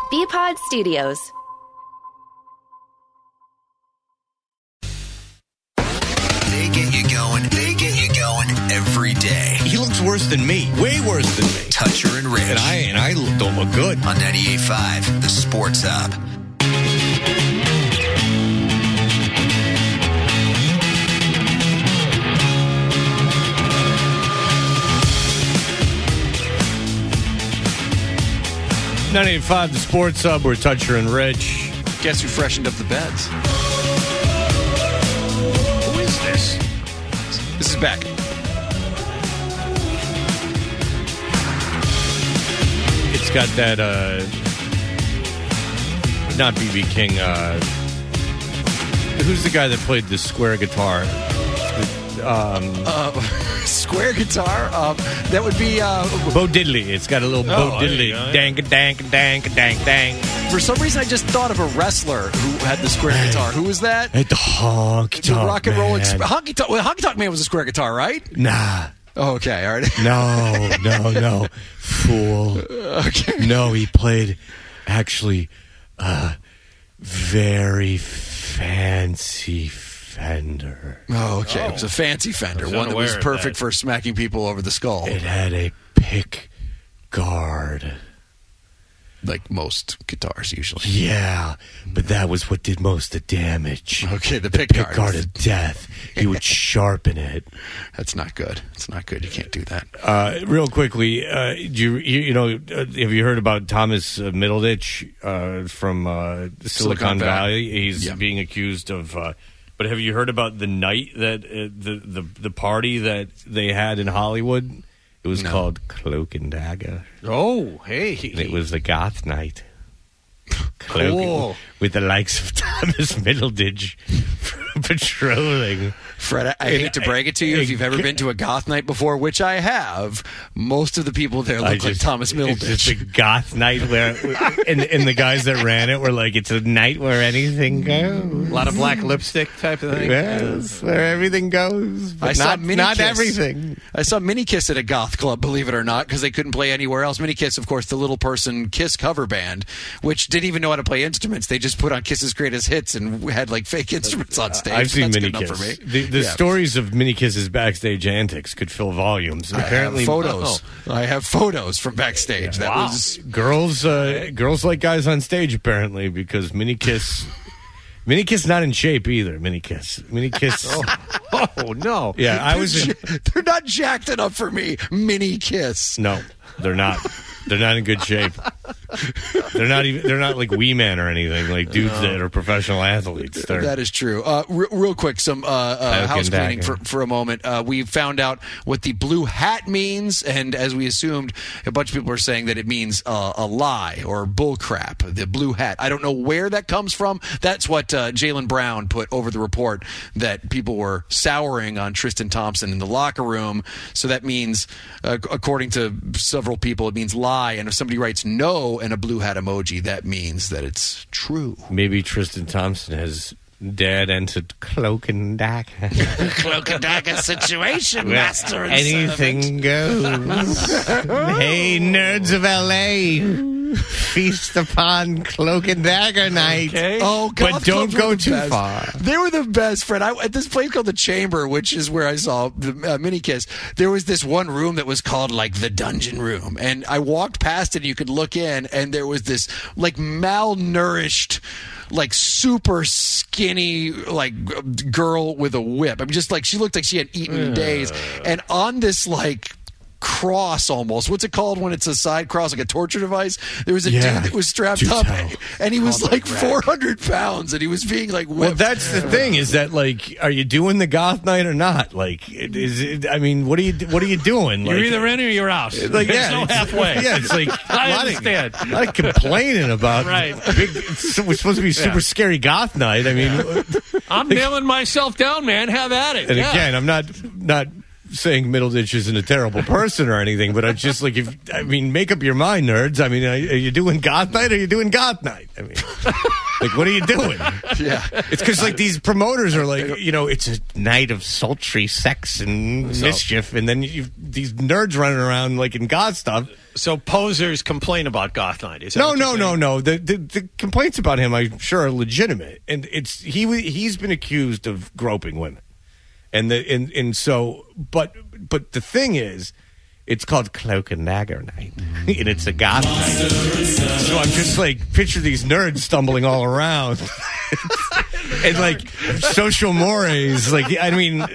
BPod Studios. They get you going. They get you going every day. He looks worse than me. Way worse than me. Toucher and Rich. And I don't look good. On 98.5, the Sports Hub. .98.5 the Sports Hub. We're Toucher and Rich. Guess who freshened up the beds? Who is this? This is Beck. It's got that, not B.B. King, who's the guy that played the square guitar? Square guitar? That would be... Bo Diddley. It's got a little Bo Diddley. Dang. For some reason, I just thought of a wrestler who had the square guitar. Who was that? At the Honky The Tonk Rock and Roll Man. Honky Tonk Man was a square guitar, right? Nah. Oh, okay, all right. No. Fool. Okay. No, he played actually very fancy Fender. Oh, okay. It was a fancy Fender, one that was perfect for smacking people over the skull. It had a pick guard. Like most guitars, usually. Yeah, but that was what did most of the damage. Okay, the pick guard of death. He would sharpen it. That's not good. It's not good. You can't do that. Real quickly, have you heard about Thomas Middleditch from Silicon Valley? He's being accused of. But have you heard about the night that the party that they had in Hollywood? It was called Cloak and Dagger. Oh, hey. It was the goth night. Cool. With the likes of Thomas Middleditch patrolling. Fred, I hate to brag it to you, if you've ever been to a goth night before, which I have, most of the people there look like Thomas Middleditch. It's just a goth night where, and the guys that ran it were like, it's a night where anything goes. A lot of black lipstick type of thing. Yes, where everything goes. But not everything. I saw Mini Kiss at a goth club, believe it or not, because they couldn't play anywhere else. Mini Kiss, of course, the Little Person Kiss cover band, which didn't even know how to play instruments. They just put on Kiss's greatest hits and had like fake instruments on stage. I've seen That's Mini good enough Kiss. for me. The stories of Mini Kiss's backstage antics could fill volumes. Apparently, I have photos. I have photos from backstage. That was girls like guys on stage apparently, because Mini Kiss not in shape either. Mini Kiss. Oh no. Yeah, I was. They're not jacked enough for me. Mini Kiss. No, they're not. They're not in good shape. They're not like wee men or anything, like dudes that are professional athletes. That is true. Real quick, some house cleaning for a moment. We found out what the blue hat means, and as we assumed, a bunch of people are saying that it means a lie or bull crap. The blue hat. I don't know where that comes from. That's what Jaylen Brown put over the report, that people were souring on Tristan Thompson in the locker room. So that means, according to several people, it means lie. And if somebody writes no and a blue hat emoji, that means that it's true. Maybe Tristan Thompson has dad entered Cloak and Dagger. Cloak and Dagger situation, master and anything servant. Goes. Hey, nerds of LA, feast upon Cloak and Dagger night. Okay. Oh, God, but don't go too best. far. They were the best, Fred. At this place called The Chamber, which is where I saw the Mini Kiss, there was this one room that was called like the Dungeon Room, and I walked past it and you could look in, and there was this like malnourished, like super skinny like girl with a whip. I mean, just like she looked like she had eaten in days, and on this like cross almost. What's it called when it's a side cross, like a torture device? There was a dude that was strapped up, and he was like 400 pounds, and he was being like whipped. Well, that's the thing, is that like, are you doing the goth night or not? Like, I mean, what are you doing? You're like, either in or you're out. Like, there's no halfway. Yeah, it's like I understand. A lot of complaining about. Right. It's supposed to be super scary goth night. I mean, I'm nailing myself down, man. Have at it. And again, I'm not saying Middleditch isn't a terrible person or anything, but it's just like, make up your mind, nerds. I mean, are you doing goth night or are you doing goth night? I mean, like, what are you doing? Yeah. It's because, like, these promoters are like, it's a night of sultry sex and mischief, and then these nerds running around, like, in goth stuff. So posers complain about goth night. Is that No. what you're saying? The complaints about him, I'm sure, are legitimate, and he's been accused of groping women. And so, but the thing is, it's called Cloak and Dagger night, and it's a goth night. So I'm just like, picture these nerds stumbling all around, and like social mores. Like, you're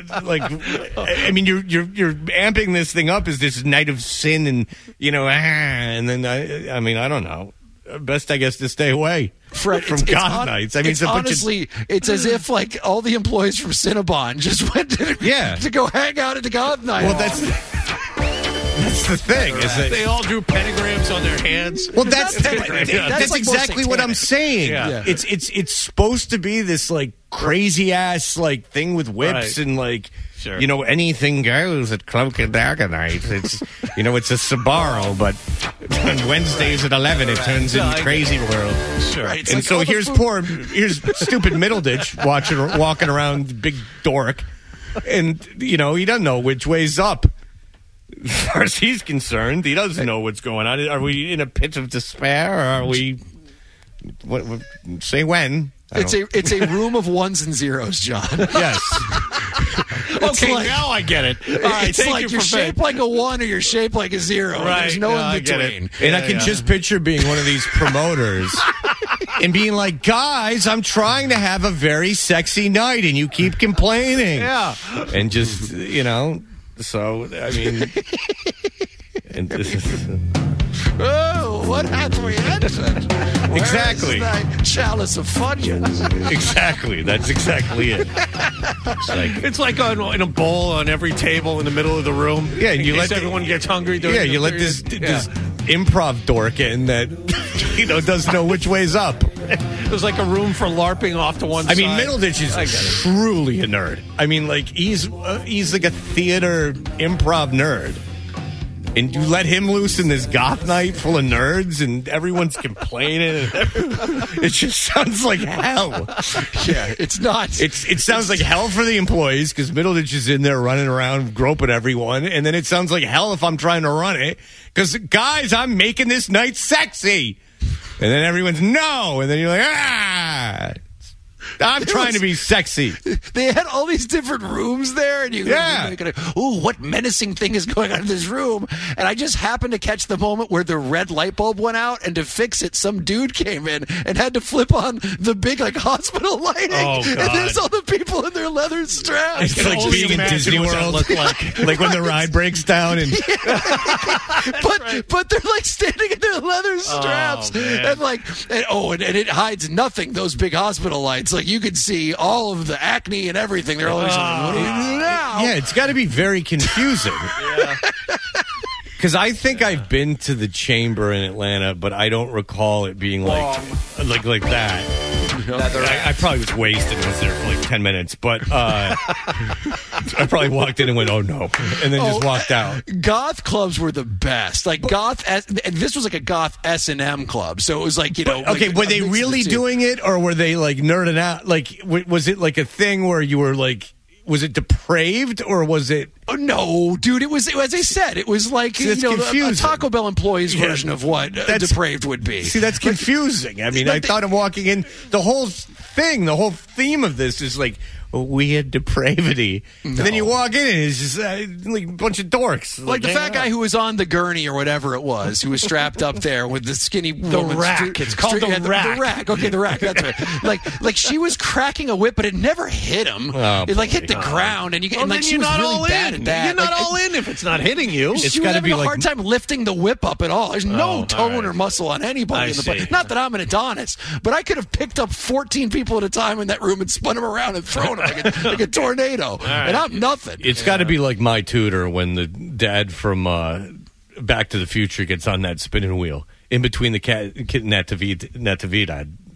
amping this thing up as this night of sin, and and then I don't know. Best, I guess, to stay away from goth nights. I mean, honestly, it's as if like all the employees from Cinnabon just went to go hang out at the goth night. Well, that's the thing. Is that they all drew pentagrams on their hands. Well, that's like exactly what I'm saying. Yeah. It's supposed to be this like crazy ass like thing with whips and like. Sure. Anything goes at Cloak and Dagger night. It's it's a Sbarro, but on Wednesdays at 11 it turns into Crazy World. Sure. Right, and like so here's stupid Middleditch walking around, big dork, and he doesn't know which way's up. As far as he's concerned, he doesn't know what's going on. Are we in a pit of despair, or are we? What say when? It's a room of ones and zeros, John. Yes. Okay, now I get it. All right, it's like you're shaped like a 1 or you're shaped like a 0. Right. There's no in between. And I can just picture being one of these promoters and being like, guys, I'm trying to have a very sexy night and you keep complaining. Yeah. And just, so, I mean, and this is... Oh, what hath we entered? Exactly. Where is thy chalice of Funyuns? Exactly. That's exactly it. It's like in a bowl on every table in the middle of the room. Yeah, and you let let everyone gets hungry. You let this improv dork in that doesn't know which way's up. It was like a room for LARPing off to one side. I mean, Middleditch is truly a nerd. I mean, like he's like a theater improv nerd. And you let him loose in this goth night full of nerds, and everyone's complaining. It just sounds like hell. Yeah, it's not. It sounds like hell for the employees because Middleditch is in there running around groping everyone, and then it sounds like hell if I'm trying to run it because guys, I'm making this night sexy, and then everyone's no, and then you're like I'm trying to be sexy. They had all these different rooms there, and you ooh, what menacing thing is going on in this room? And I just happened to catch the moment where the red light bulb went out, and to fix it, some dude came in and had to flip on the big hospital lighting. Oh, God. And there's all the people in their leather straps. It's like being in Disney World, like when the ride breaks down, and but they're like standing in their leather straps, and it hides nothing. Those big hospital lights. Like you could see all of the acne and everything. They're all like, what do you do now? Yeah, it's got to be very confusing. Because I think I've been to the Chamber in Atlanta, but I don't recall it being like that. I probably was wasted and was there for like 10 minutes, but I probably walked in and went, oh no, and then just walked out. Goth clubs were the best. Like and this was like a goth S&M club, so it was like, okay, were they really doing it, or were they like nerding out? Like, was it like a thing where you were like, was it depraved, or was it... Oh, no, dude, it was, as I said, it was like, a Taco Bell employee's version of what depraved would be. See, that's confusing. I mean, I thought of walking in, the whole theme of this is like, weird depravity. No. And then you walk in and it's just like a bunch of dorks. Like the fat guy who was on the gurney or whatever it was, who was strapped up there with the skinny woman. Rack. It's called the rack. The rack. Okay, the rack. That's right. Like she was cracking a whip, but it never hit him. Oh, it hit the ground, and she was really bad at that. You're not all in if it's not hitting you. She was having a hard time lifting the whip up at all. There's no tone or muscle on anybody in the place. Not that I'm an Adonis, but I could have picked up 14 people at a time in that room and spun them around and thrown them like a tornado. And I'm nothing. It's got to be like My Tutor when the dad from Back to the Future gets on that spinning wheel in between the kid and Natividad.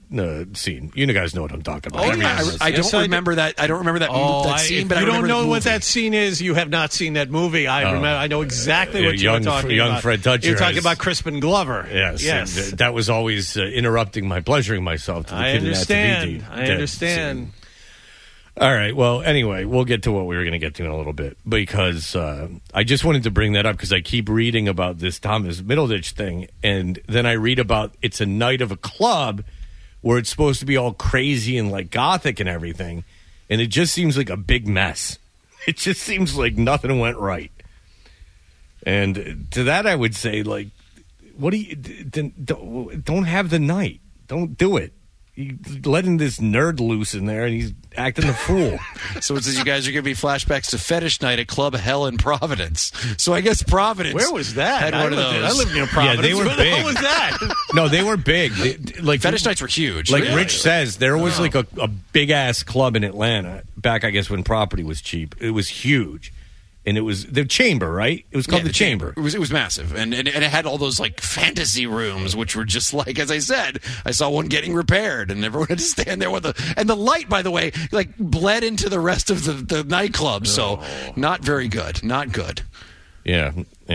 scene. You guys know what I'm talking about. Oh, yeah. I don't remember that. I don't remember that scene. But you I don't know the what that scene is. You have not seen that movie. I know exactly what you're talking young about. Fred Dutcher. You're talking about Crispin Glover. Yes. That was always interrupting my pleasuring myself. To the I kid understand. In that I understand. Scene. All right. Well, anyway, we'll get to what we were going to get to in a little bit because I just wanted to bring that up because I keep reading about this Thomas Middleditch thing, and then I read about it's a night of a club where it's supposed to be all crazy and like gothic and everything, and it just seems like a big mess. It just seems like nothing went right. And to that, I would say, like, what do you don't have the night? Don't do it. You letting this nerd loose in there, and he's acting a fool. So it says you guys are going to be flashbacks to Fetish Night at Club Hell in Providence. So I guess Providence. Where was that? Had one of those. I lived near Providence. Yeah, they were Where big. the hell was that? No, they were big. Like Fetish Nights were huge. Like Really? Rich says, there was like a big ass club in Atlanta back, I guess, when property was cheap. It was huge. And it was the Chamber, right? It was called the Chamber. It was massive, and it had all those like fantasy rooms, which were just like, as I said, I saw one getting repaired, and everyone had to stand there with and the light, by the way, like bled into the rest of the nightclub. So not very good, not good. Yeah.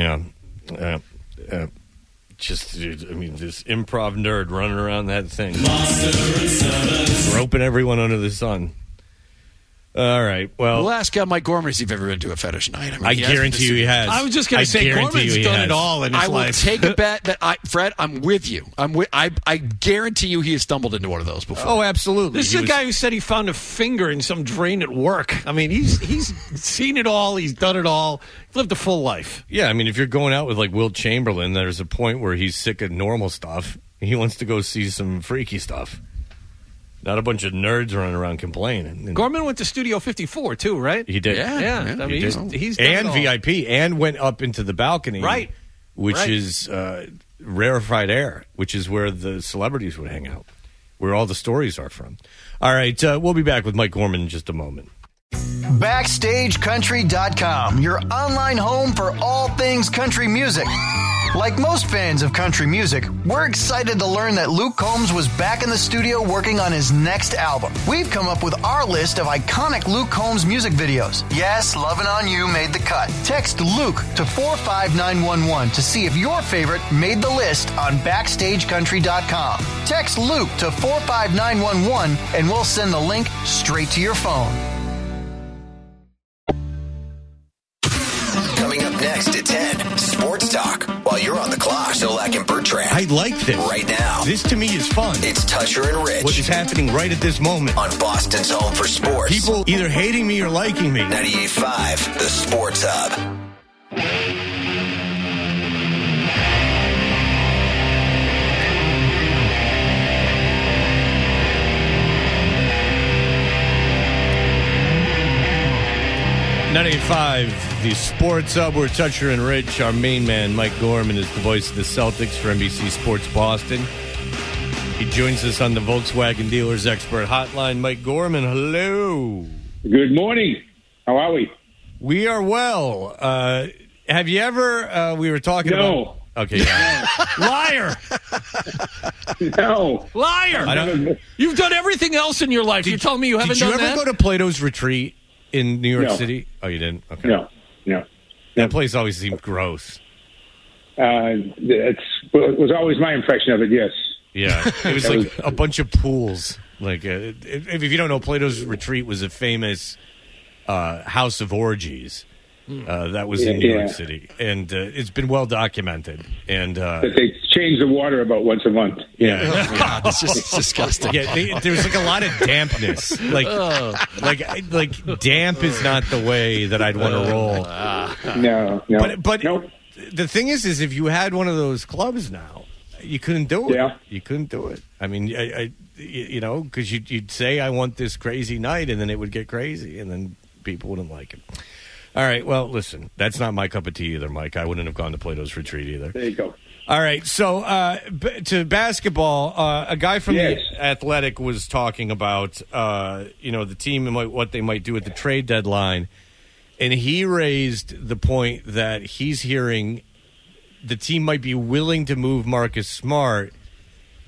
Just, I mean, this improv nerd running around that thing, roping everyone under the sun. All right. Well, we'll ask Mike Gorman if he's ever been to a fetish night. I mean, I guarantee you he has. I was just going to say, Gorman's done it all in his life. I will take a bet that Fred, I'm with you. I guarantee you he has stumbled into one of those before. Oh, absolutely. This is a guy who said he found a finger in some drain at work. I mean, he's seen it all. He's done it all. He's lived a full life. Yeah, I mean, if you're going out with like Wilt Chamberlain, there's a point where he's sick of normal stuff. He wants to go see some freaky stuff. Not a bunch of nerds running around complaining. Gorman went to Studio 54 too, right? He did. Yeah. I mean, he's done and it all. VIP, and went up into the balcony, right? Which is rarefied air, which is where the celebrities would hang out, where all the stories are from. All right, we'll be back with Mike Gorman in just a moment. BackstageCountry.com, your online home for all things country music. Like most fans of country music, we're excited to learn that Luke Combs was back in the studio working on his next album. We've come up with our list of iconic Luke Combs music videos. Yes, Lovin' On You made the cut. Text Luke to 45911 to see if your favorite made the list on BackstageCountry.com. Text Luke to 45911 and we'll send the link straight to your phone. Coming up next at 10, Sports Talk. While you're on the clock, Solak and Bertrand. I like this. Right now. This to me is fun. It's Toucher and Rich. What is happening right at this moment? On Boston's home for sports. People either hating me or liking me. 98.5, the Sports Hub. The Sports Hub. We're Toucher and Rich. Our main man, Mike Gorman, is the voice of the Celtics for NBC Sports Boston. He joins us on the Volkswagen Dealers Expert Hotline. Mike Gorman, hello. Good morning. How are we? We are well. Have you ever, we were talking about... Okay, yeah. Liar! No. Liar! You've done everything else in your life. You're telling me you haven't done that? Did you ever go to Plato's Retreat in New York City? Oh, you didn't? Okay. No. That place always seemed gross. It was always my impression of it, yes. Yeah. It was like a bunch of pools. Like, if you don't know, Plato's Retreat was a famous house of orgies. That was in New York City. And it's been well documented. And but they change the water about once a month. Yeah. Oh, God, it's just disgusting. Yeah, there was like a lot of dampness. Like damp is not the way that I'd want to roll. No. But nope. The thing is if you had one of those clubs now, you couldn't do it. Yeah. You couldn't do it. I mean, because you'd say, I want this crazy night, and then it would get crazy, and then people wouldn't like it. All right, well, listen, that's not my cup of tea either, Mike. I wouldn't have gone to Plato's Retreat either. There you go. All right, so to basketball, a guy from the Athletic was talking about, the team and what they might do at the trade deadline, and he raised the point that he's hearing the team might be willing to move Marcus Smart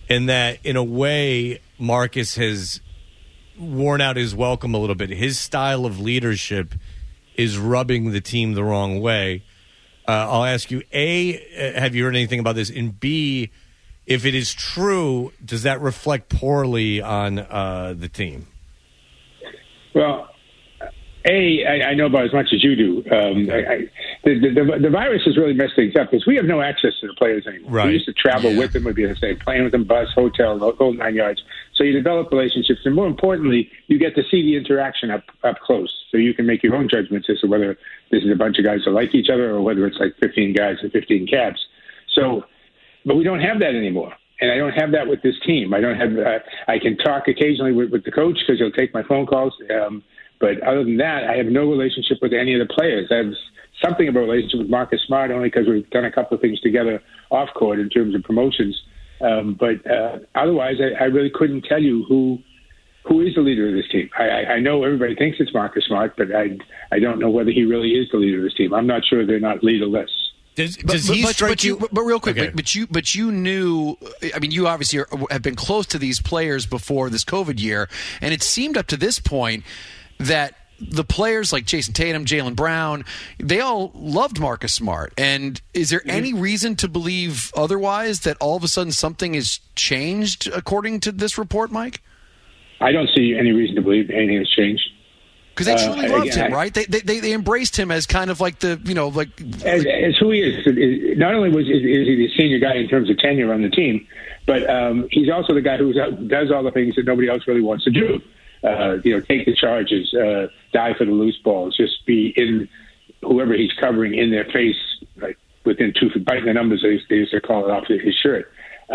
and that in a way Marcus has worn out his welcome a little bit. His style of leadership is rubbing the team the wrong way. I'll ask you, A, have you heard anything about this? And B, if it is true, does that reflect poorly on the team? Well, I know about as much as you do. The virus has really messed things up because we have no access to the players anymore. Right. We used to travel with them, we'd be on the same plane with them, bus, hotel, the whole 9 yards. So you develop relationships, and more importantly, you get to see the interaction up close. So you can make your own judgments as to whether this is a bunch of guys that like each other or whether it's like 15 guys and 15 cabs. So, but we don't have that anymore. And I don't have that with this team. I don't have. I can talk occasionally with the coach because he'll take my phone calls. But other than that, I have no relationship with any of the players. I have something of a relationship with Marcus Smart only because we've done a couple of things together off court in terms of promotions. But otherwise, I really couldn't tell you who is the leader of this team. I know everybody thinks it's Marcus Smart, but I don't know whether he really is the leader of this team. I'm not sure they're not leaderless. Does he strike you? But real quick, Okay. but you knew. I mean, you obviously have been close to these players before this COVID year, and it seemed up to this point that the players like Jason Tatum, Jaylen Brown, they all loved Marcus Smart. And is there any reason to believe otherwise, that all of a sudden something has changed according to this report, Mike? I don't see any reason to believe anything has changed. Because they truly loved him, right? They embraced him as kind of like the, as who he is. Not only is he the senior guy in terms of tenure on the team, but he's also the guy who does all the things that nobody else really wants to do. Take the charges, die for the loose balls, just be in whoever he's covering in their face, like within 2 feet, biting the numbers, they used to call it off his shirt.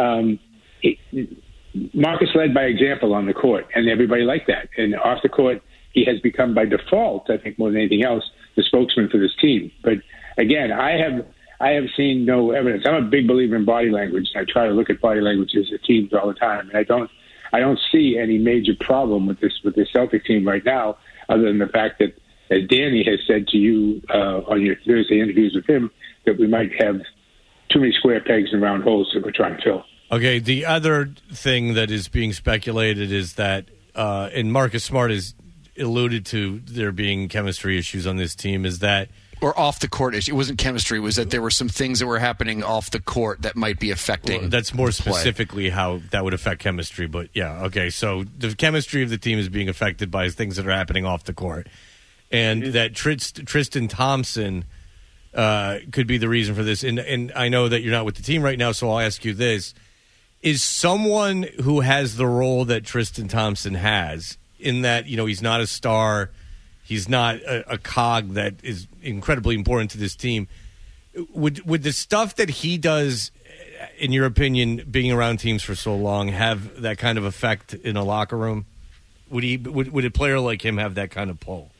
Marcus led by example on the court, and everybody liked that. And off the court, he has become by default, I think more than anything else, the spokesman for this team. But again, I have seen no evidence. I'm a big believer in body language. I try to look at body languages of teams all the time, and I don't see any major problem with this Celtic team right now, other than the fact that, as Danny has said to you on your Thursday interviews with him, that we might have too many square pegs and round holes that we're trying to fill. Okay, the other thing that is being speculated is that, and Marcus Smart has alluded to there being chemistry issues on this team, is that or off the court issue. It wasn't chemistry. It was that there were some things that were happening off the court that might be affecting. Well, that's more specifically how that would affect chemistry. But yeah, okay. So the chemistry of the team is being affected by things that are happening off the court, and that Tristan Thompson could be the reason for this. And I know that you're not with the team right now, so I'll ask you this: is someone who has the role that Tristan Thompson has, in that he's not a star. He's not a cog that is incredibly important to this team. Would the stuff that he does, in your opinion, being around teams for so long, have that kind of effect in a locker room? Would a player like him have that kind of pull?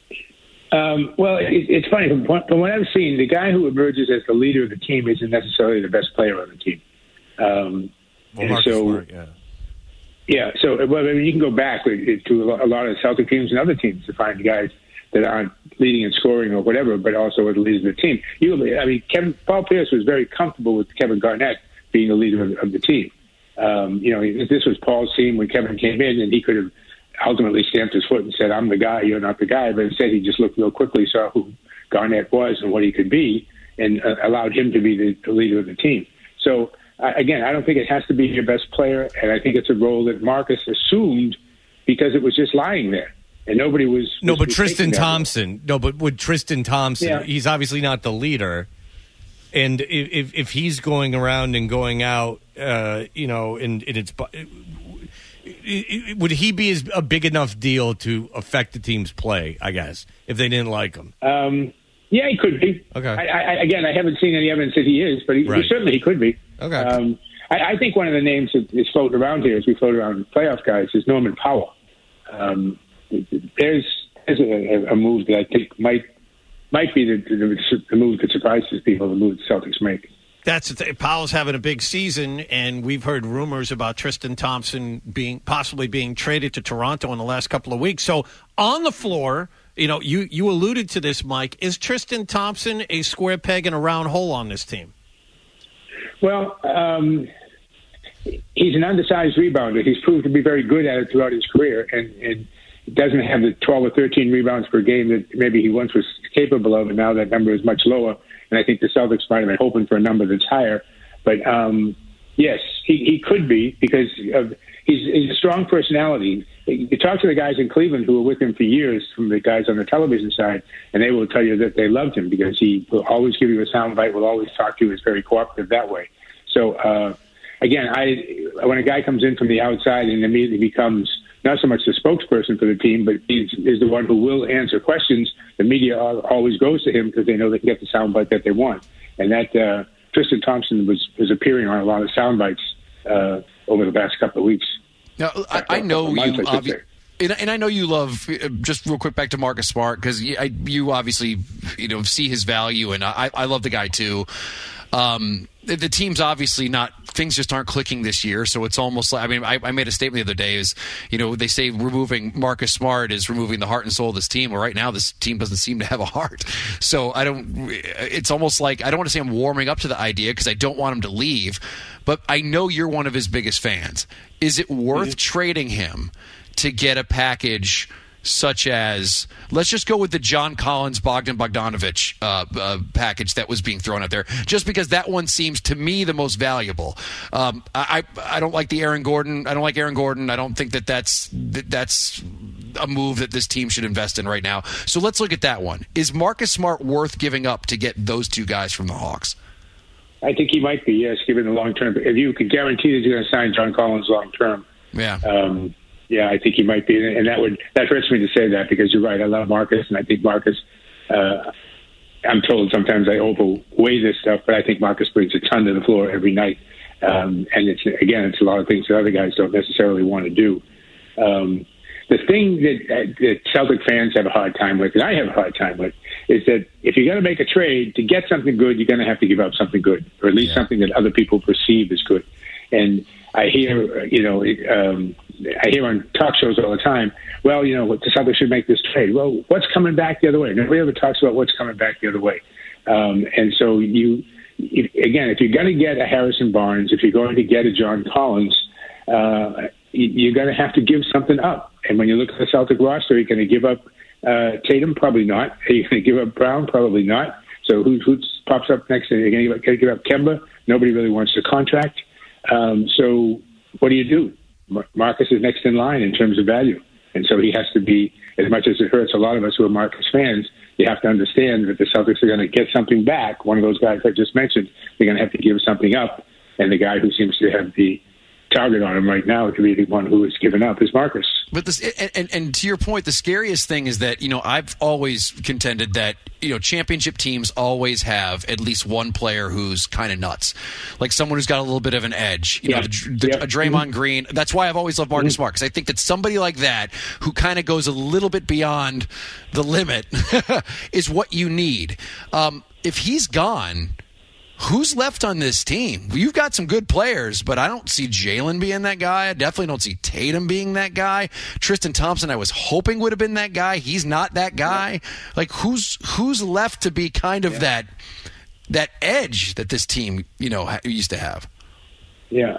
Well, it's funny. From what I've seen, the guy who emerges as the leader of the team isn't necessarily the best player on the team. Marcus Smart, yeah. Yeah, so you can go back to a lot of Celtic teams and other teams to find guys that aren't leading in scoring or whatever, but also are the leaders of the team. Paul Pierce was very comfortable with Kevin Garnett being the leader of the team. This was Paul's team when Kevin came in, and he could have ultimately stamped his foot and said, "I'm the guy, you're not the guy." But instead, he just looked real quickly, saw who Garnett was and what he could be, and allowed him to be the leader of the team. So. Again, I don't think it has to be your best player, and I think it's a role that Marcus assumed because it was just lying there, and nobody was. No, but Tristan Thompson. No, but with Tristan Thompson, he's obviously not the leader, and if he's going around and going out, and it's, would he be a big enough deal to affect the team's play? I guess if they didn't like him. Yeah, he could be. Okay. I haven't seen any evidence that he is, but he could be. Okay. I think one of the names that is floating around here, as we float around playoff guys, is Norman Powell. There's a move that I think might be the move that surprises people, the move the Celtics make. That's the thing. Powell's having a big season, and we've heard rumors about Tristan Thompson possibly being traded to Toronto in the last couple of weeks. So on the floor, you alluded to this, Mike. Is Tristan Thompson a square peg in a round hole on this team? Well, he's an undersized rebounder. He's proved to be very good at it throughout his career, and doesn't have the 12 or 13 rebounds per game that maybe he once was capable of, and now that number is much lower. And I think the Celtics might have been hoping for a number that's higher. But yes, he could be, because he's a strong personality. You talk to the guys in Cleveland who were with him for years, from the guys on the television side, and they will tell you that they loved him because he will always give you a soundbite, will always talk to you, is very cooperative that way. So, again, when a guy comes in from the outside and immediately becomes not so much the spokesperson for the team, but is the one who will answer questions, the media always goes to him because they know they can get the soundbite that they want. And that Tristan Thompson was appearing on a lot of soundbites over the past couple of weeks. Now, I know you, and I know you love. Just real quick, back to Marcus Smart, because you obviously see his value, and I love the guy too. The team's obviously not, things just aren't clicking this year, so it's almost like, I made a statement the other day, they say removing Marcus Smart is removing the heart and soul of this team. Well, right now this team doesn't seem to have a heart. So it's almost like, I don't want to say I'm warming up to the idea because I don't want him to leave, but I know you're one of his biggest fans. Is it worth trading him to get a package such as, let's just go with the John Collins, Bogdan Bogdanovic package that was being thrown out there, just because that one seems to me the most valuable. I don't like the Aaron Gordon. I don't like Aaron Gordon. I don't think that's a move that this team should invest in right now. So let's look at that one. Is Marcus Smart worth giving up to get those two guys from the Hawks? I think he might be, yes, given the long term. If you could guarantee that you're going to sign John Collins long term, yeah, I think he might be, and that hurts me to say that, because you're right. I love Marcus, and I think Marcus. I'm told sometimes I overweigh this stuff, but I think Marcus brings a ton to the floor every night, and it's a lot of things that other guys don't necessarily want to do. The thing that Celtic fans have a hard time with, and I have a hard time with, is that if you're going to make a trade to get something good, you're going to have to give up something good, or at least something that other people perceive as good. And I hear, I hear on talk shows all the time, well, the Celtics should make this trade. Well, what's coming back the other way? Nobody ever talks about what's coming back the other way. And so if you're going to get a Harrison Barnes, if you're going to get a John Collins, you're going to have to give something up. And when you look at the Celtic roster, you're going to give up Tatum? Probably not. Are you going to give up Brown? Probably not. So who pops up next? Are you going to give up Kemba? Nobody really wants the contract. So what do? Marcus is next in line in terms of value. And so he has to be, as much as it hurts a lot of us who are Marcus fans, you have to understand that the Celtics are going to get something back. One of those guys I just mentioned, they're going to have to give something up. And the guy who seems to have the target on him right now to be the one who is given up is Marcus. But this, and to your point, the scariest thing is that, I've always contended that, championship teams always have at least one player who's kind of nuts, like someone who's got a little bit of an edge. A Draymond Green. That's why I've always loved Marcus Smart, because I think that somebody like that who kind of goes a little bit beyond the limit is what you need. If he's gone, who's left on this team? You've got some good players, but I don't see Jalen being that guy. I definitely don't see Tatum being that guy. Tristan Thompson, I was hoping would have been that guy. He's not that guy. Like, who's left to be kind of that edge that this team, used to have? Yeah,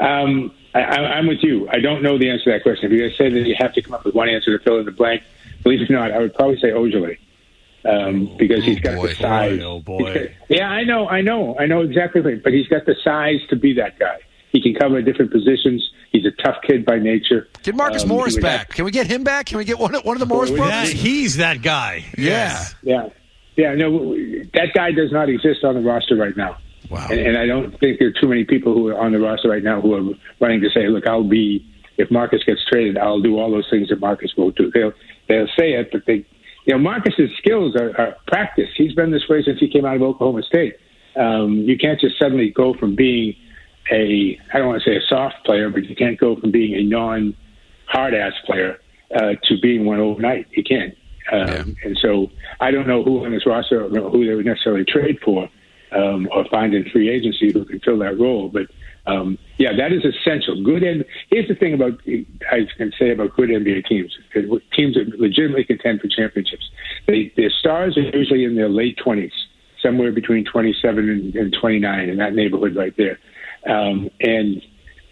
I'm with you. I don't know the answer to that question. If you're going to say that you have to come up with one answer to fill in the blank, believe it or not, I would probably say Ojale. Because he's got the size. I know exactly right. But he's got the size to be that guy. He can cover different positions. He's a tough kid by nature. Get Marcus Morris back. Can we get him back? Can we get one of the Morris brothers? Yeah, he's that guy. Yeah. No, that guy does not exist on the roster right now. Wow. And I don't think there are too many people who are on the roster right now who are running to say, look, if Marcus gets traded, I'll do all those things that Marcus will do. They'll say it, but Marcus's skills are practice. He's been this way since he came out of Oklahoma State. You can't just suddenly go from being I don't want to say a soft player, but you can't go from being a non-hard-ass player to being one overnight. You can't. And so I don't know who on this roster, who they would necessarily trade for or find in free agency who can fill that role. But that is essential. Here's the thing I can say about good NBA teams. Teams that legitimately contend for championships. Their stars are usually in their late 20s, somewhere between 27 and 29, in that neighborhood right there. And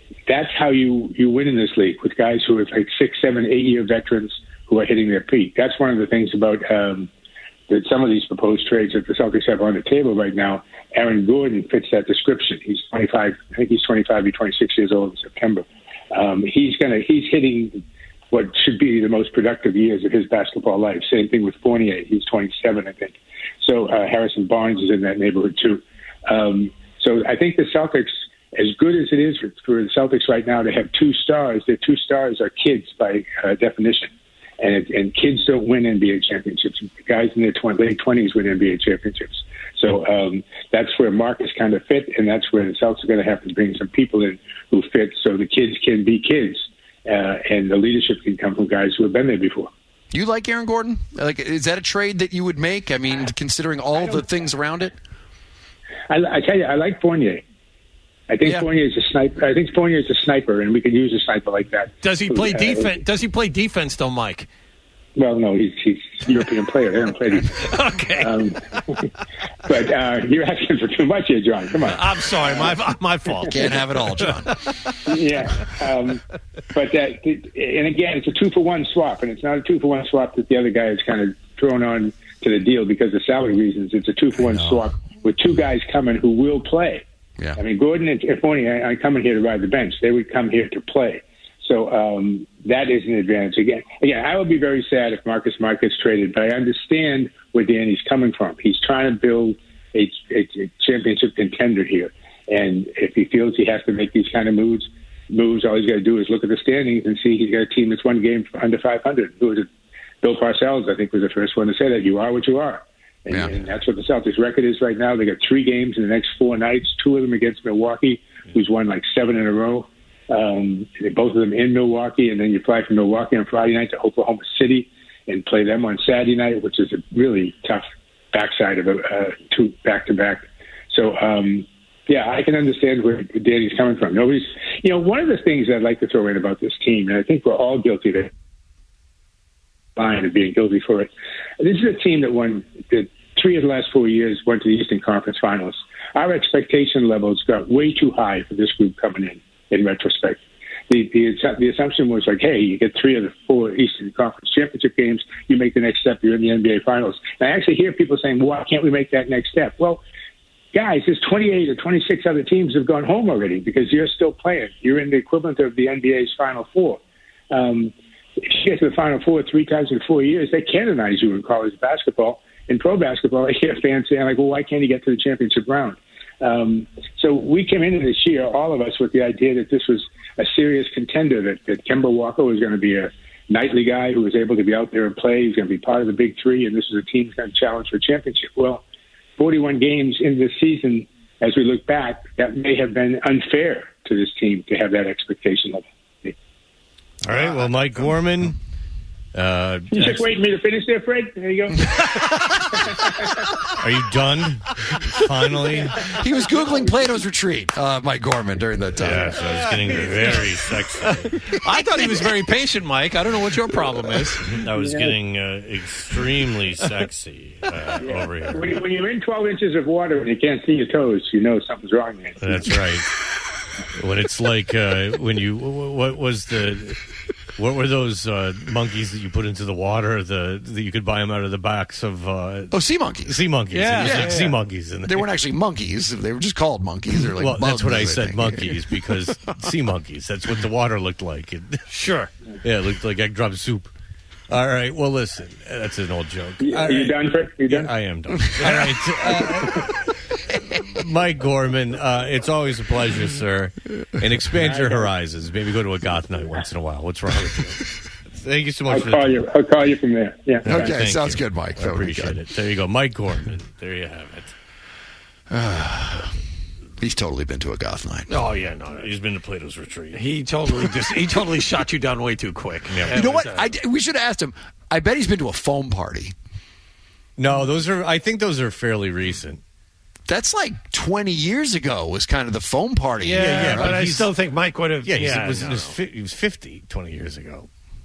that's how you win in this league, with guys who are like 6, 7, 8-year veterans who are hitting their peak. That's one of the things about that some of these proposed trades that the Celtics have on the table right now. Aaron Gordon fits that description. He's 25. I think he's 25. He's 26 years old in September. He's hitting what should be the most productive years of his basketball life. Same thing with Fournier. He's 27, I think. So Harrison Barnes is in that neighborhood too. So I think the Celtics, as good as it is for the Celtics right now to have 2 stars, their 2 stars are kids by definition. And kids don't win NBA championships. Guys in their late 20s win NBA championships. So that's where Marcus kind of fit, and that's where the Celtics are going to have to bring some people in who fit so the kids can be kids, and the leadership can come from guys who have been there before. You like Aaron Gordon? Like, is that a trade that you would make? I mean, considering all the things around it? I tell you, I like Fournier. I think Fournier is a sniper. I think Fournier is a sniper, and we could use a sniper like that. Does he play defense? Does he play defense, though, Mike? Well, no, he's a European player. They don't play defense. Okay. But you're asking for too much here, John. Come on. I'm sorry. My fault. Can't have it all, John. Yeah. But and again, it's a 2-for-1 swap, and it's not a 2-for-1 swap that the other guy is kind of thrown on to the deal because of salary reasons. It's a 2-for-1 swap with 2 guys coming who will play. Yeah. I mean, Gordon and Fournier aren't coming here to ride the bench. They would come here to play. So that is an advantage. Again, I would be very sad if Marcus Smart gets traded, but I understand where Danny's coming from. He's trying to build a championship contender here. And if he feels he has to make these kind of moves, all he's got to do is look at the standings and see he's got a team that's one game under 500. Who was it? Bill Parcells, I think, was the first one to say that. You are what you are. And that's what the Celtics record is right now. They got 3 games in the next 4 nights, 2 of them against Milwaukee, who's won like 7 in a row. Both of them in Milwaukee, and then you fly from Milwaukee on Friday night to Oklahoma City and play them on Saturday night, which is a really tough backside of 2 back-to-back. So, I can understand where Danny's coming from. One of the things I'd like to throw in about this team, and I think we're all guilty of it, of being guilty for it. This is a team that won 3 of the last 4 years, went to the Eastern Conference Finals. Our expectation levels got way too high for this group coming in retrospect. The assumption was like, hey, you get 3 of the 4 Eastern Conference championship games, you make the next step, you're in the NBA Finals. And I actually hear people saying, well, why can't we make that next step? Well, guys, there's 28 or 26 other teams have gone home already because you're still playing. You're in the equivalent of the NBA's Final Four. If you get to the Final Four 3 times in 4 years, they canonize you in college basketball. In pro basketball, I hear fans saying, like, well, why can't he get to the championship round? So we came into this year, all of us, with the idea that this was a serious contender, that Kemba Walker was going to be a nightly guy who was able to be out there and play. He's going to be part of the Big Three, and this is a team that's going to challenge for a championship. Well, 41 games into the season, as we look back, that may have been unfair to this team to have that expectation level. All right, well, Mike Gorman. You just waiting for me to finish there, Fred? There you go. Are you done? Finally? He was Googling Plato's Retreat, Mike Gorman, during that time. Yes, I was getting very sexy. I thought he was very patient, Mike. I don't know what your problem is. I was getting extremely sexy over here. When you're in 12 inches of water and you can't see your toes, you know something's wrong there. That's right. When it's like when you what were those monkeys that you put into the water that you could buy them out of the backs of sea monkeys. Sea monkeys. Yeah, sea monkeys in there. They weren't actually monkeys. They were just called monkeys. They're like well, bugs, that's what I said, monkeys, because sea monkeys. That's what the water looked like. Sure. Yeah, it looked like egg drop soup. All right, well, listen, that's an old joke. Are you done, Fred? You done? I am done. All right. Mike Gorman, it's always a pleasure, sir. And expand your horizons. Maybe go to a goth night once in a while. What's wrong with you? Thank you so much. I'll call you from there. Yeah. Okay, sounds good, Mike. I appreciate it. There you go. Mike Gorman. There you have it. He's totally been to a goth night. Oh yeah, no, he's been to Plato's Retreat. He totally shot you down way too quick. Yeah. You know what? We should have asked him. I bet he's been to a foam party. No, I think those are fairly recent. That's like 20 years ago was kind of the foam party. Yeah, but I still think Mike would have. Yeah, he was 50 20 years ago.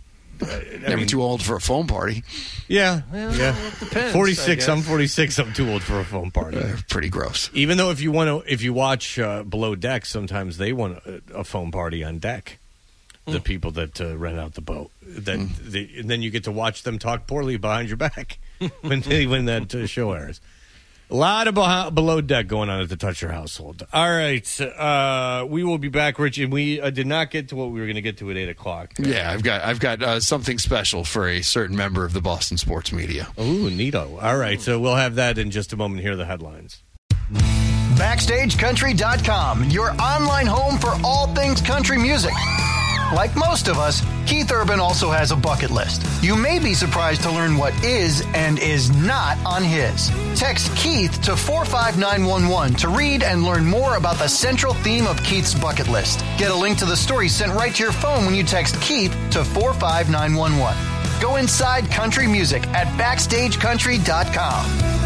Never too old for a foam party. Yeah. It depends, 46. I'm 46. I'm too old for a foam party. Pretty gross. Even though if you watch Below Deck, sometimes they want a foam party on deck. The people that rent out the boat, and then you get to watch them talk poorly behind your back when that show airs. A lot of Below Deck going on at the Toucher household. All right, we will be back, Rich, and we did not get to what we were going to get to at 8:00. Yeah, I've got something special for a certain member of the Boston sports media. Ooh, neato. All right, so we'll have that in just a moment. Here are the headlines. BackstageCountry.com, your online home for all things country music. Like most of us, Keith Urban also has a bucket list. You may be surprised to learn what is and is not on his. Text Keith to 45911 to read and learn more about the central theme of Keith's bucket list. Get a link to the story sent right to your phone when you text Keith to 45911. Go inside country music at BackstageCountry.com.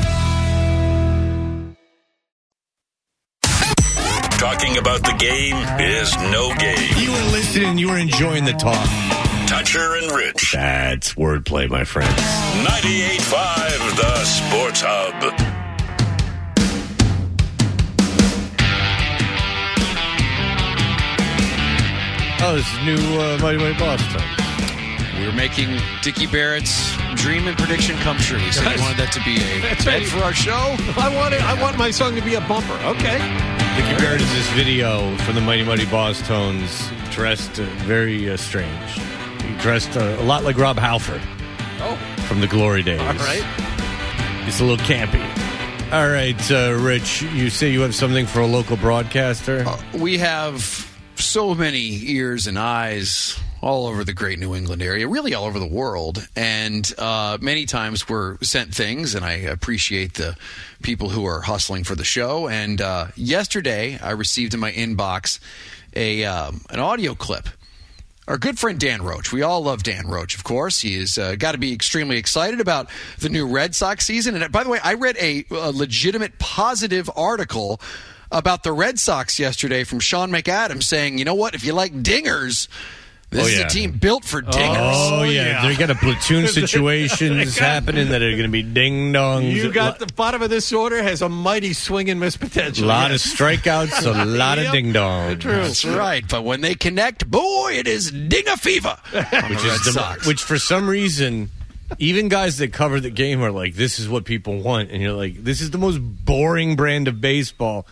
Talking about the game is no game. You were listening. You were enjoying the talk. Toucher and Rich. That's wordplay, my friends. 98.5, the Sports Hub. Oh, this is new Mighty Mighty Boston. We're making Dickie Barrett's dream and prediction come true. He said he wanted that to be a bed for our show. I want my song to be a bumper. Okay. Dickie Barrett is this video from the Mighty Mighty Boss Tones, dressed very strange. He dressed a lot like Rob Halford from the Glory Days. All right. It's a little campy. All right, Rich, you say you have something for a local broadcaster? We have so many ears and eyes all over the great New England area, really all over the world. And many times we're sent things, and I appreciate the people who are hustling for the show. And yesterday I received in my inbox an audio clip. Our good friend Dan Roach. We all love Dan Roach, of course. He has got to be extremely excited about the new Red Sox season. And by the way, I read a legitimate positive article about the Red Sox yesterday from Sean McAdams saying, you know what, if you like dingers, this is a team built for dingers. Oh, yeah. They got a platoon situations happening that are going to be ding-dongs. You got the bottom of this order has a mighty swing and miss potential. A lot of strikeouts, a lot of ding-dongs. That's right. But when they connect, boy, it is ding-a fever. Which for some reason, even guys that cover the game are like, this is what people want. And you're like, this is the most boring brand of baseball.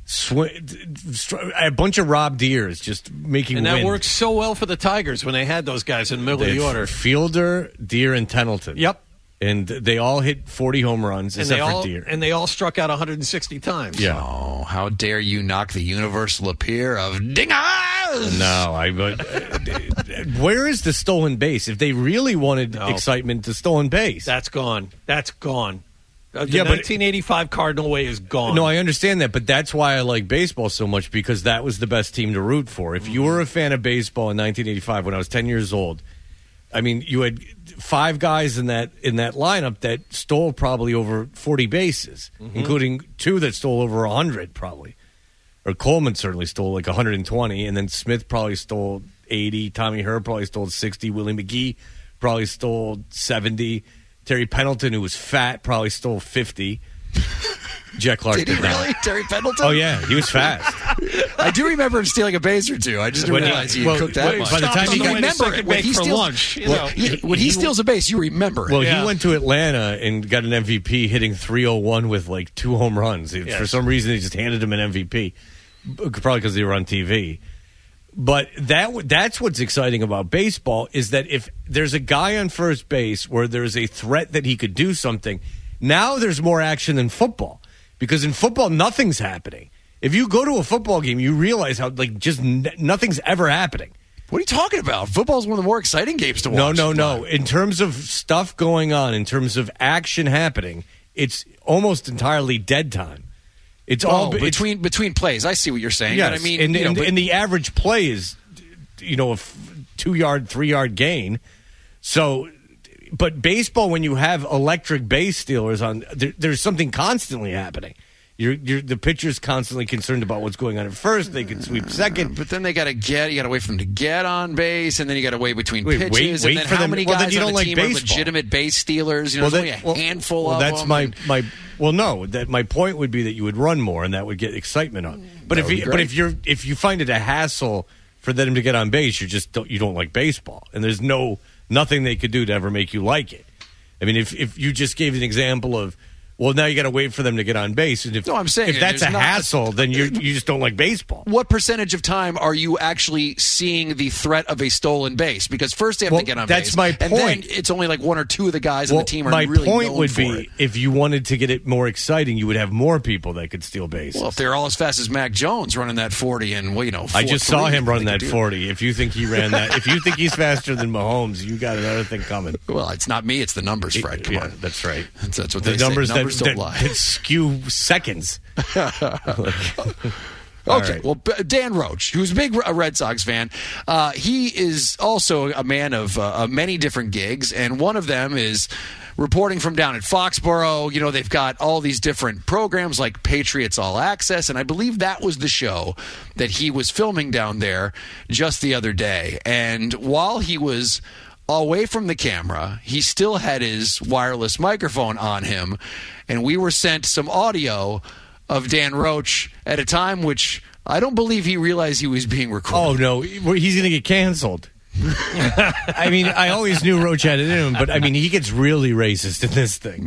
A bunch of Rob Deers just making and that wind. worked so well for the Tigers when they had those guys in the middle of the order. Fielder, Deer, and Tettleton. Yep. And they all hit 40 home runs except for Deer. And they all struck out 160 times. Yeah. Oh, how dare you knock the universal appeal of dingers? No, where is the stolen base? If they really wanted excitement, the stolen base. That's gone. The 1985 Cardinal way is gone. No, I understand that, but that's why I like baseball so much, because that was the best team to root for. If you were a fan of baseball in 1985, when I was 10 years old, I mean, you had 5 guys in that lineup that stole probably over 40 bases, including 2 that stole over 100 probably. Or Coleman certainly stole like 120, and then Smith probably stole 80. Tommy Herb probably stole 60. Willie McGee probably stole 70. Terry Pendleton, who was fat, probably stole 50. Jack Clark did he really? Terry Pendleton? Oh, yeah. He was fast. I do remember him stealing a base or two. I just didn't realize he cooked that much. By the time he got remember it. When he steals a base, you remember it. Well, he went to Atlanta and got an MVP hitting 301 with like 2 home runs. Yes. For some reason, they just handed him an MVP. Probably because they were on TV. But that's what's exciting about baseball, is that if there's a guy on first base where there's a threat that he could do something, now there's more action than football. Because in football, nothing's happening. If you go to a football game, you realize how just nothing's ever happening. What are you talking about? Football's one of the more exciting games to watch. No. In terms of stuff going on, in terms of action happening, it's almost entirely dead time. It's all between plays. I see what you're saying. Yes, but I mean, and the average play is, a 2-yard, 3-yard gain. So, but baseball, when you have electric base stealers on, there's something constantly happening. The pitcher's constantly concerned about what's going on at first. They can sweep second, but then you got to wait for them to get on base, and then you got to wait between pitches. Wait and then for how them. many Well, guys then you on don't the like team baseball. are legitimate base stealers? There's only a handful of that's them. my point would be that you would run more, and that would get excitement up. But if you find it a hassle for them to get on base, you don't like baseball, and there's nothing they could do to ever make you like it. I mean, if you just gave an example of, well, now you got to wait for them to get on base. And if that's a hassle, then you just don't like baseball. What percentage of time are you actually seeing the threat of a stolen base? Because first they have to get on base. That's my point. And then it's only like one or two of the guys on the team are really known for it. My point would be, if you wanted to get it more exciting, you would have more people that could steal bases. Well, if they're all as fast as Mac Jones running that 40 and, I just saw him run that 40. If you think he ran that, if you think he's faster than Mahomes, you got another thing coming. Well, it's not me. It's the numbers, Fred. Come on. That's right. That's what the they numbers say. Numbers don't lie. That skew seconds. Okay, right. well, Dan Roach, who's a big Red Sox fan, he is also a man of many different gigs, and one of them is reporting from down at Foxborough. You know, they've got all these different programs like Patriots All Access, and I believe that was the show that he was filming down there just the other day. And while he was away from the camera, he still had his wireless microphone on him, and we were sent some audio of Dan Roach at a time which I don't believe he realized he was being recorded. Oh, no. He's going to get canceled. I mean, I always knew Roach had it in him, but I mean, he gets really racist in this thing.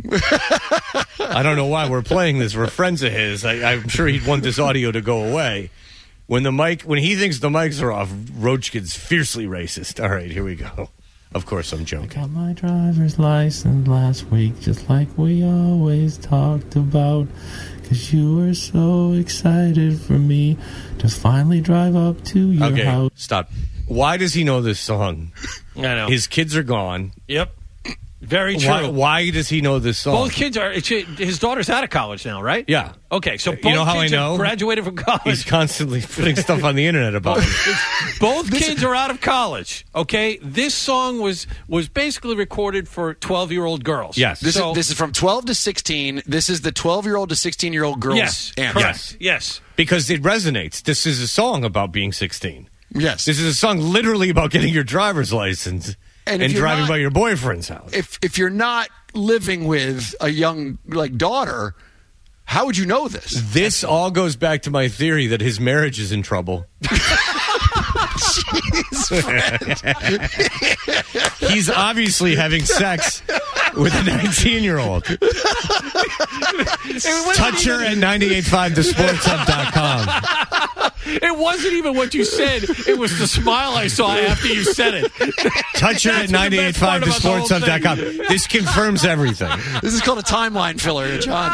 I don't know why we're playing this. We're friends of his. I'm sure he'd want this audio to go away. When he thinks the mics are off, Roach gets fiercely racist. All right, here we go. Of course, I'm joking. I got my driver's license last week, just like we always talked about. 'Cause you were so excited for me to finally drive up to your house. Stop. Why does he know this song? I know. His kids are gone. Yep. Very true. Why does he know this song? Both kids are. His daughter's out of college now, right? Yeah. Okay, so both you know how kids I know? have graduated from college. He's constantly putting stuff on the internet about it. Both kids are out of college. Okay, this song was basically recorded for 12-year-old girls. Yes. This is from 12 to 16. This is the 12-year-old to 16-year-old girls. Yes. Anthem. Correct. Yes. Because it resonates. This is a song about being 16. Yes. This is a song literally about getting your driver's license and driving by your boyfriend's house. If you're not living with a young daughter, how would you know this? This all goes back to my theory that his marriage is in trouble. He's obviously having sex with a 19-year-old. Toucher at 985thesportshub.com. It wasn't even what you said. It was the smile I saw after you said it. Toucher at 985thesportshub.com. This confirms everything. This is called a timeline filler, John.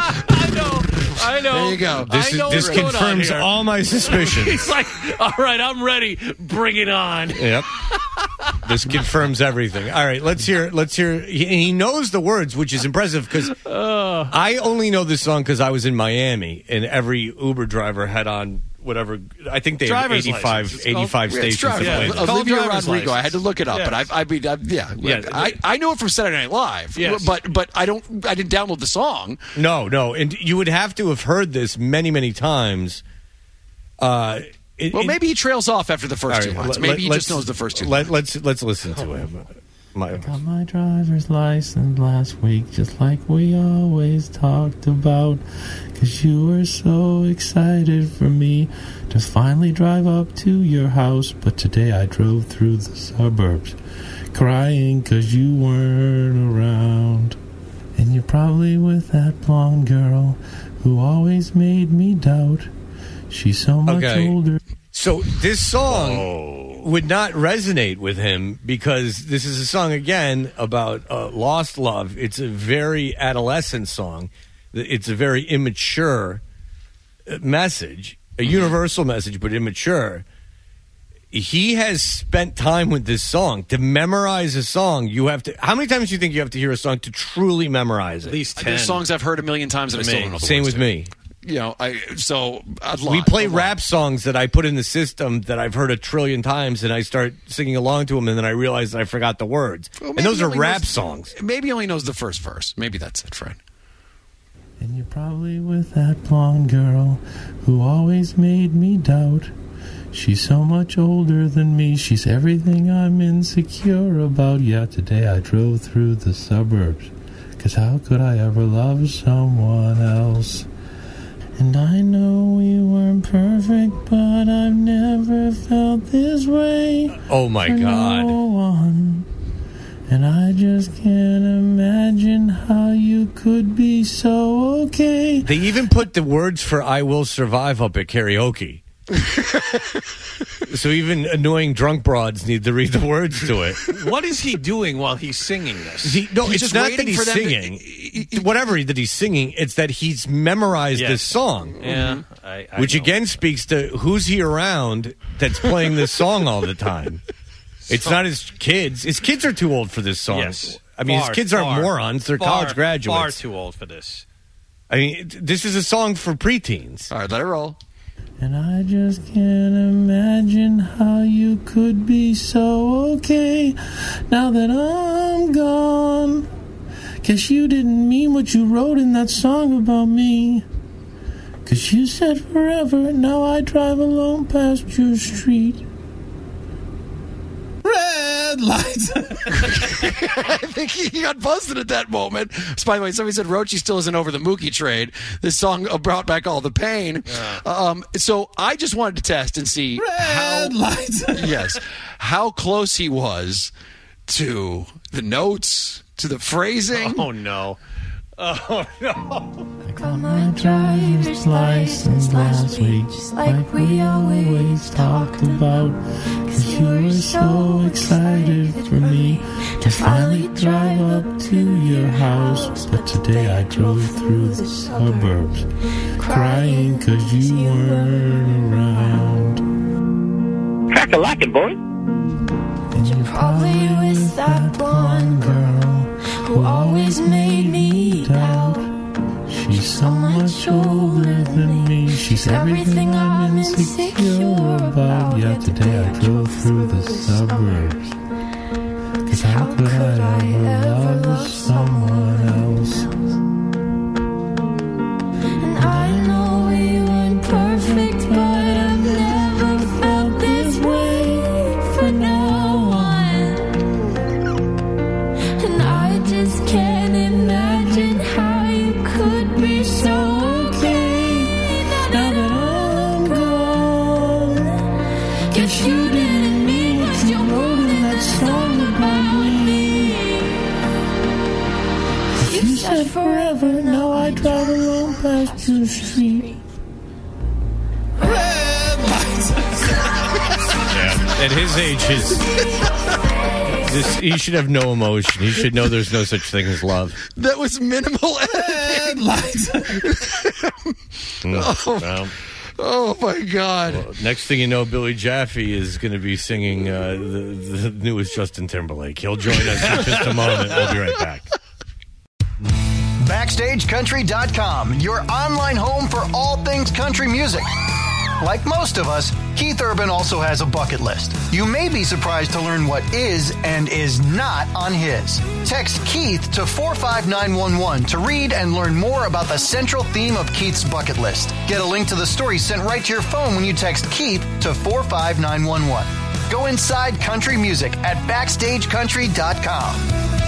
I know. There you go. This confirms all my suspicions. He's like, all right, I'm ready. Bring it on. Yep. This confirms everything. All right, let's hear. He knows the words, which is impressive because I only know this song because I was in Miami and every Uber driver had on whatever. I think they have 85 stations. Olivia Rodrigo. I had to look it up, but I know it from Saturday Night Live. Yes. But I didn't download the song. No, and you would have to have heard this many, many times. Maybe he trails off after the first two lines. Maybe he just knows the first two lines. Let's listen to him. I got my driver's license last week, just like we always talked about. 'Cause you were so excited for me to finally drive up to your house. But today I drove through the suburbs, crying 'cause you weren't around. And you're probably with that blonde girl who always made me doubt. She's so much older. So this song would not resonate with him because this is a song, again, about lost love. It's a very adolescent song. It's a very immature message, a universal message, but immature. He has spent time with this song. To memorize a song, you have to... How many times do you think you have to hear a song to truly memorize it? At least 10. There's songs I've heard a million times that I still don't know the Same words with to. me. You know, we play rap songs that I put in the system that I've heard a trillion times, and I start singing along to them, and then I realize that I forgot the words. And those are rap songs. Maybe he only knows the first verse. Maybe that's it, Fred. And you're probably with that blonde girl who always made me doubt. She's so much older than me. She's everything I'm insecure about. Yeah, today I drove through the suburbs. 'Cause how could I ever love someone else? And I know we weren't perfect, but I've never felt this way. Oh, my for God. No one. And I just can't imagine how you could be so okay. They even put the words for I Will Survive up at karaoke. So even annoying drunk broads need to read the words to it. What is he doing while he's singing this? It's just not waiting that he's for them singing. Whatever that he's singing, it's that he's memorized this song. Yeah. I Which know. again speaks to who's he around that's playing this song all the time. It's not his kids. His kids are too old for this song. Yes. I mean, his kids aren't morons. They're college graduates. Far too old for this. I mean, this is a song for preteens. All right, let it roll. And I just can't imagine how you could be so okay now that I'm gone. Guess you didn't mean what you wrote in that song about me. 'Cause you said forever, now I drive alone past your street. Red lights. I think he got busted at that moment. So, by the way, somebody said Rochi still isn't over the Mookie trade. This song brought back all the pain. So I just wanted to test and see how close he was to the notes, to the phrasing. Oh, no. Oh, no. I got my driver's license last week, just like we always talked about. 'Cause you were so excited for me to finally drive up to your house. But today I drove through the suburbs, crying 'cause you weren't around. Crack-a-lackin', boy. And you're probably with that blonde girl who always made me doubt. She's so much older than me. She's everything I'm insecure about. Yeah, today I drove through the suburbs. 'Cause how could I ever love someone else? And I know we weren't perfect, but I've never felt this way for no one. And I just can't imagine how you could be so okay now that I'm gone. Guess you didn't mean what you wrote in that song about me. You said forever, now I drive alone past your street. At his age, he should have no emotion. He should know there's no such thing as love. That was minimal editing. Oh, my God. Well, next thing you know, Billy Jaffe is going to be singing the newest Justin Timberlake. He'll join us in just a moment. We'll be right back. BackstageCountry.com, your online home for all things country music. Like most of us, Keith Urban also has a bucket list. You may be surprised to learn what is and is not on his. Text Keith to 45911 to read and learn more about the central theme of Keith's bucket list. Get a link to the story sent right to your phone when you text Keith to 45911. Go inside country music at BackstageCountry.com.